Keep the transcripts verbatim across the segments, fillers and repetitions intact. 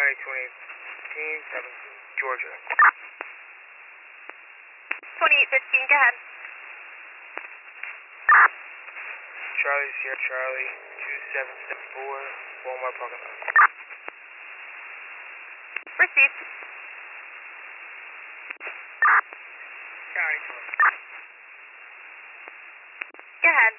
County twenty fifteen, seventeen, Georgia. twenty-eight fifteen, go ahead. Charlie Sierra Charlie two seven seven four, Walmart parking lot. Proceed. County twenty. Go ahead.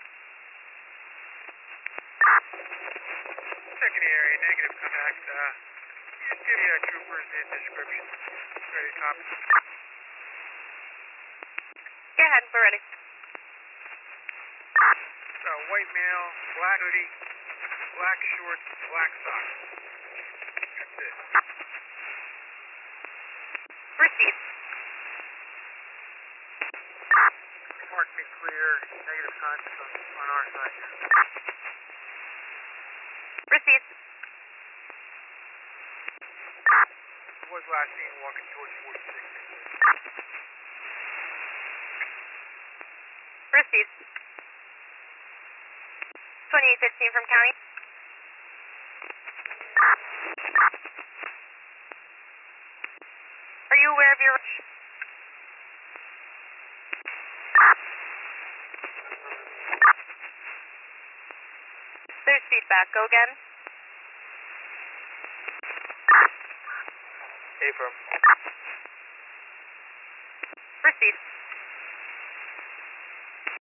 Secondary, negative contact. Uh, just give the uh, troopers the description. Ready, copy. Go ahead, we're ready. So, white male, black hoodie, black shorts, black socks. That's it. Proceed. Mark me clear, negative contact on, on our side here. Proceed. Was last seen walking towards forty-six. Proceed. twenty-eight fifteen from county. Are you aware of your... There's feedback. Go again. Affirm. Proceed.